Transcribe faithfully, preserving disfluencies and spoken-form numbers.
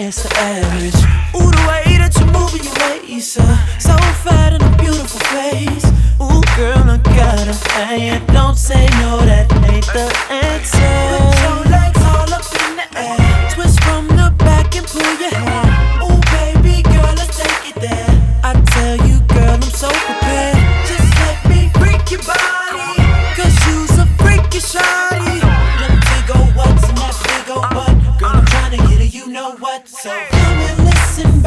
past the average. Ooh, the way that you move your waist, uh,